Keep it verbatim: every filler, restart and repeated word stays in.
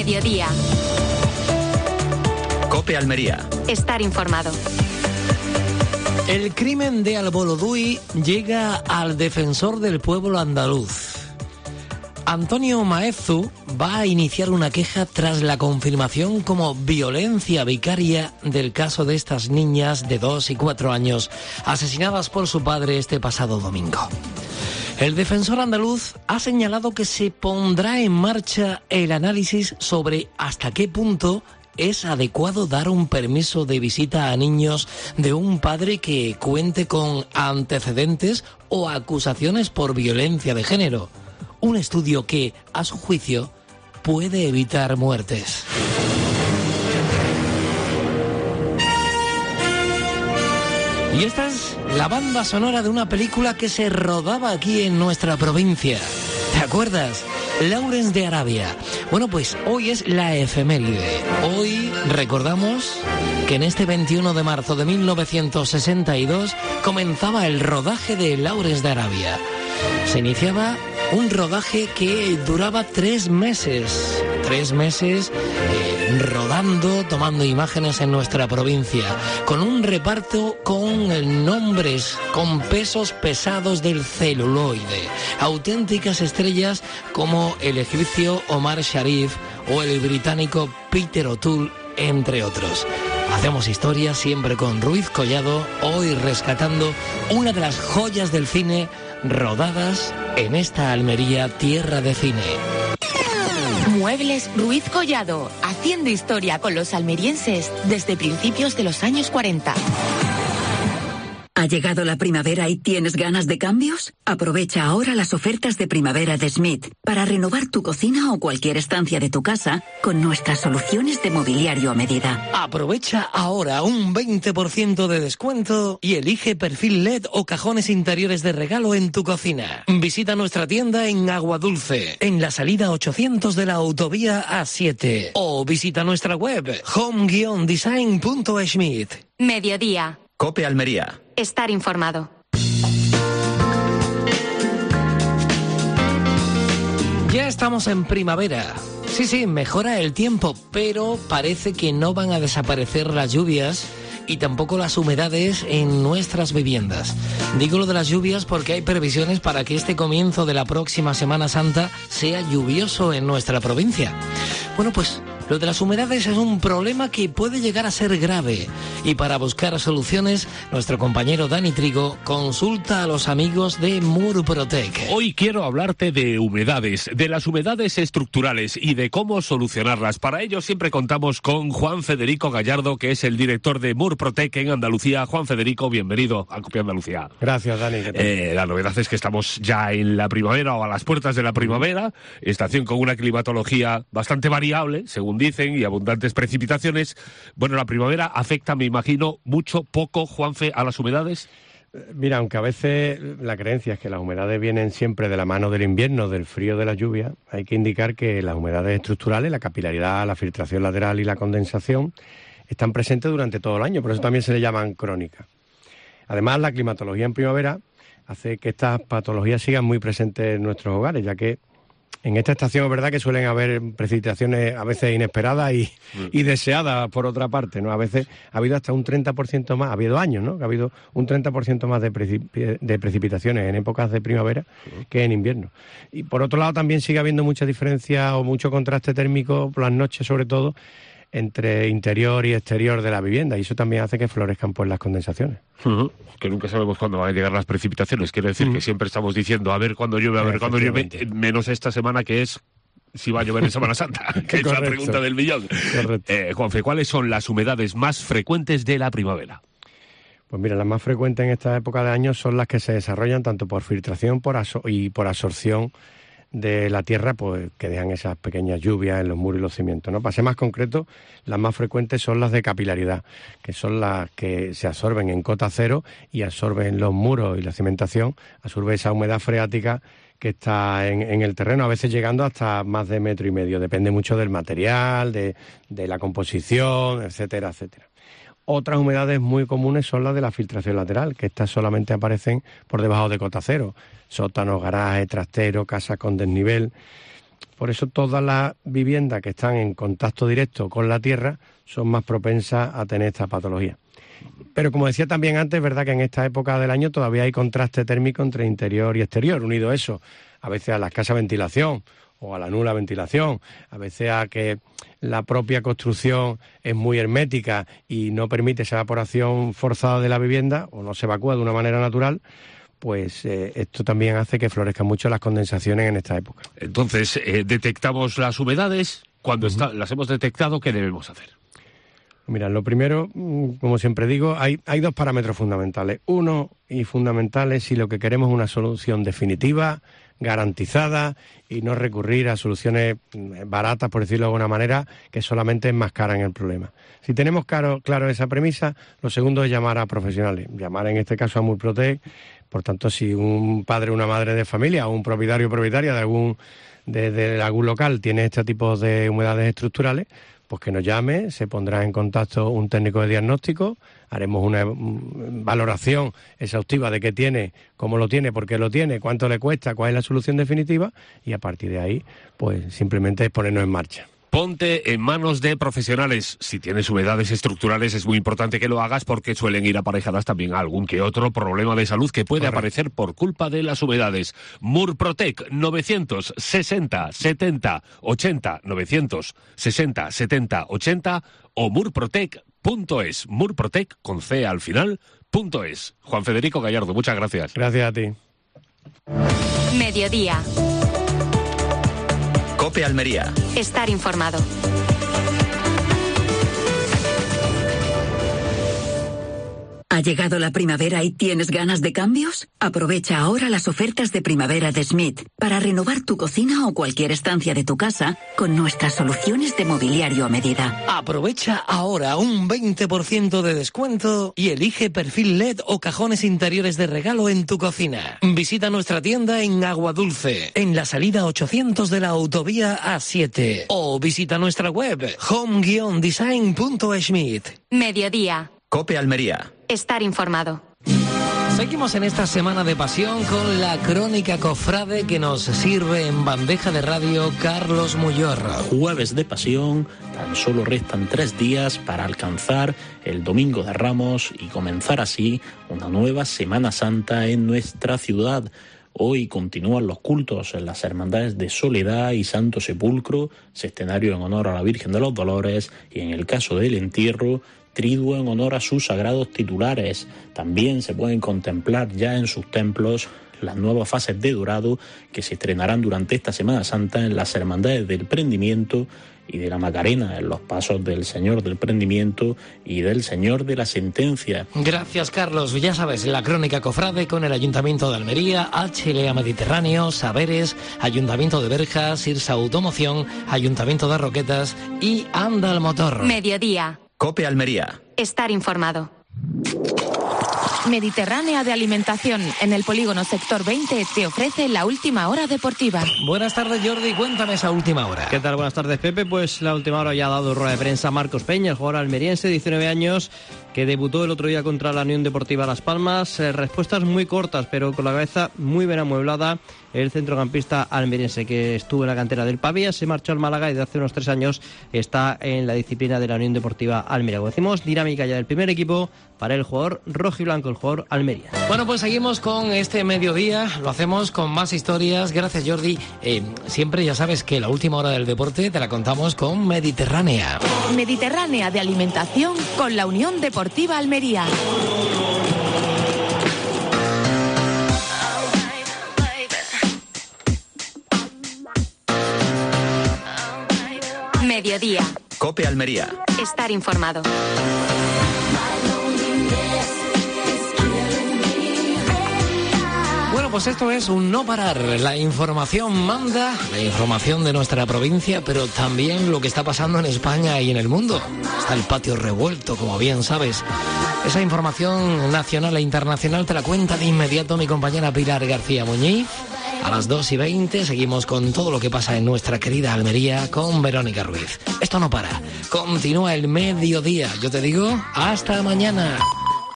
Mediodía. COPE Almería. Estar informado. El crimen de Albolodui llega al defensor del pueblo andaluz. Antonio Maezu va a iniciar una queja tras la confirmación como violencia vicaria del caso de estas niñas de dos y cuatro años asesinadas por su padre este pasado domingo. El defensor andaluz ha señalado que se pondrá en marcha el análisis sobre hasta qué punto es adecuado dar un permiso de visita a niños de un padre que cuente con antecedentes o acusaciones por violencia de género. Un estudio que, a su juicio, puede evitar muertes. Y esta es la banda sonora de una película que se rodaba aquí en nuestra provincia. ¿Te acuerdas? Lawrence de Arabia. Bueno, pues hoy es la efeméride. Hoy recordamos que en este veintiuno de marzo de mil novecientos sesenta y dos comenzaba el rodaje de Lawrence de Arabia. Se iniciaba un rodaje que duraba tres meses. Tres meses eh, rodando, tomando imágenes en nuestra provincia, con un reparto con nombres, con pesos pesados del celuloide, auténticas estrellas como el egipcio Omar Sharif o el británico Peter O'Toole, entre otros. Hacemos historia siempre con Ruiz Collado, hoy rescatando una de las joyas del cine rodadas en esta Almería, tierra de cine. Muebles Ruiz Collado, haciendo historia con los almerienses desde principios de los años cuarenta. ¿Ha llegado la primavera y tienes ganas de cambios? Aprovecha ahora las ofertas de primavera de Smith para renovar tu cocina o cualquier estancia de tu casa con nuestras soluciones de mobiliario a medida. Aprovecha ahora un veinte por ciento de descuento y elige perfil L E D o cajones interiores de regalo en tu cocina. Visita nuestra tienda en Aguadulce, en la salida ochocientos de la autovía A siete, o visita nuestra web home guion design punto schmidt. Mediodía. COPE Almería. Estar informado. Ya estamos en primavera. Sí, sí, mejora el tiempo, pero parece que no van a desaparecer las lluvias y tampoco las humedades en nuestras viviendas. Digo lo de las lluvias porque hay previsiones para que este comienzo de la próxima Semana Santa sea lluvioso en nuestra provincia. Bueno, pues lo de las humedades es un problema que puede llegar a ser grave. Y para buscar soluciones, nuestro compañero Dani Trigo consulta a los amigos de Murprotec. Hoy quiero hablarte de humedades, de las humedades estructurales y de cómo solucionarlas. Para ello siempre contamos con Juan Federico Gallardo, que es el director de Murprotec en Andalucía. Juan Federico, bienvenido a COPE Andalucía. Gracias, Dani. Eh, la novedad es que estamos ya en la primavera o a las puertas de la primavera, estación con una climatología bastante variable, según dicen, y abundantes precipitaciones. Bueno, la primavera afecta, me imagino, mucho, poco, Juanfe, a las humedades. Mira, aunque a veces la creencia es que las humedades vienen siempre de la mano del invierno, del frío de la lluvia, hay que indicar que las humedades estructurales, la capilaridad, la filtración lateral y la condensación, están presentes durante todo el año, por eso también se le llaman crónicas. Además, la climatología en primavera hace que estas patologías sigan muy presentes en nuestros hogares, ya que en esta estación es verdad que suelen haber precipitaciones a veces inesperadas y, mm. y deseadas por otra parte, ¿no? A veces ha habido hasta un treinta por ciento más, ha habido años, ¿no? Que ha habido un treinta por ciento más de, precip- de precipitaciones en épocas de primavera mm. que en invierno. Y por otro lado también sigue habiendo mucha diferencia o mucho contraste térmico por las noches, sobre todo, entre interior y exterior de la vivienda, y eso también hace que florezcan pues las condensaciones. Uh-huh. Que nunca sabemos cuándo van a llegar las precipitaciones, quiere decir uh-huh. que siempre estamos diciendo a ver cuándo llueve, a ver cuándo llueve, menos esta semana que es si va a llover en Semana Santa, que es la pregunta del millón. Eh, Juanfe, ¿cuáles son las humedades más frecuentes de la primavera? Pues mira, las más frecuentes en esta época de año son las que se desarrollan tanto por filtración por aso- y por absorción de la tierra, pues que dejan esas pequeñas lluvias en los muros y los cimientos, ¿no? Para ser más concreto, las más frecuentes son las de capilaridad, que son las que se absorben en cota cero y absorben los muros y la cimentación, absorbe esa humedad freática que está en, en el terreno, a veces llegando hasta más de metro y medio, depende mucho del material, de, de la composición, etcétera, etcétera. Otras humedades muy comunes son las de la filtración lateral, que estas solamente aparecen por debajo de cota cero. Sótanos, garajes, trasteros, casas con desnivel. Por eso todas las viviendas que están en contacto directo con la tierra son más propensas a tener esta patología. Pero como decía también antes, es verdad que en esta época del año todavía hay contraste térmico entre interior y exterior, unido a eso, a veces a la escasa ventilación o a la nula ventilación, a veces a que la propia construcción es muy hermética y no permite esa evaporación forzada de la vivienda o no se evacúa de una manera natural, pues eh, esto también hace que florezcan mucho las condensaciones en esta época. Entonces, eh, detectamos las humedades. Cuando uh-huh. está, las hemos detectado, ¿qué debemos hacer? Mira, lo primero, como siempre digo, hay, hay dos parámetros fundamentales. Uno, y fundamental, es si lo que queremos es una solución definitiva, garantizada, y no recurrir a soluciones baratas, por decirlo de alguna manera, que solamente enmascaran el problema. Si tenemos claro, claro esa premisa, lo segundo es llamar a profesionales. Llamar en este caso a Murprotec. Por tanto, si un padre o una madre de familia o un propietario o propietaria de algún, de, de algún local tiene este tipo de humedades estructurales, pues que nos llame, se pondrá en contacto un técnico de diagnóstico, haremos una valoración exhaustiva de qué tiene, cómo lo tiene, por qué lo tiene, cuánto le cuesta, cuál es la solución definitiva, y a partir de ahí, pues simplemente es ponernos en marcha. Ponte en manos de profesionales. Si tienes humedades estructurales es muy importante que lo hagas porque suelen ir aparejadas también a algún que otro problema de salud que puede Correcto. aparecer por culpa de las humedades. Murprotec novecientos sesenta setenta ochenta novecientos sesenta setenta ochenta o murprotec punto es. Murprotec con C al final, punto es. Juan Federico Gallardo, muchas gracias. Gracias a ti. Mediodía. COPE Almería. Estar informado. ¿Ha llegado la primavera y tienes ganas de cambios? Aprovecha ahora las ofertas de primavera de Smith para renovar tu cocina o cualquier estancia de tu casa con nuestras soluciones de mobiliario a medida. Aprovecha ahora un veinte por ciento de descuento y elige perfil L E D o cajones interiores de regalo en tu cocina. Visita nuestra tienda en Aguadulce, en la salida ochocientos de la autovía A siete, o visita nuestra web home guion design punto smith. Mediodía. COPE Almería. Estar informado. Seguimos en esta semana de pasión con la crónica cofrade que nos sirve en bandeja de radio Carlos Muyorra. Jueves de pasión, tan solo restan tres días para alcanzar el Domingo de Ramos y comenzar así una nueva Semana Santa en nuestra ciudad. Hoy continúan los cultos en las Hermandades de Soledad y Santo Sepulcro, sextenario en honor a la Virgen de los Dolores, y en el caso del entierro, triduo en honor a sus sagrados titulares. También se pueden contemplar ya en sus templos las nuevas fases de dorado que se estrenarán durante esta Semana Santa en las Hermandades del Prendimiento y de la Macarena, en los pasos del Señor del Prendimiento y del Señor de la Sentencia. Gracias, Carlos. Ya sabes, la crónica cofrade con el Ayuntamiento de Almería, H L A Mediterráneo, Saberes, Ayuntamiento de Berjas, Irsa Automoción, Ayuntamiento de Roquetas y Anda al Motor. Mediodía. COPE Almería. Estar informado. Mediterránea de Alimentación, en el polígono Sector veinte, te ofrece la última hora deportiva. Buenas tardes, Jordi, cuéntame esa última hora. ¿Qué tal? Buenas tardes, Pepe. Pues la última hora ya ha dado rueda de prensa Marcos Peña, el jugador almeriense, diecinueve años, que debutó el otro día contra la Unión Deportiva Las Palmas. Eh, respuestas muy cortas, pero con la cabeza muy bien amueblada. El centrocampista almeriense, que estuvo en la cantera del Pavía, se marchó al Málaga y de hace unos tres años está en la disciplina de la Unión Deportiva Almería. Como decimos, dinámica ya del primer equipo para el jugador rojiblanco, el jugador Almería. Bueno, pues seguimos con este mediodía, lo hacemos con más historias. Gracias, Jordi. Eh, siempre ya sabes que la última hora del deporte te la contamos con Mediterránea. Mediterránea de Alimentación con la Unión Deportiva Almería. Mediodía. COPE Almería. Estar informado. Bueno, pues esto es un no parar. La información manda, la información de nuestra provincia, pero también lo que está pasando en España y en el mundo. Está el patio revuelto, como bien sabes. Esa información nacional e internacional te la cuenta de inmediato mi compañera Pilar García Muñiz. A las dos y veinte seguimos con todo lo que pasa en nuestra querida Almería con Verónica Ruiz. Esto no para. Continúa el mediodía. Yo te digo, hasta mañana.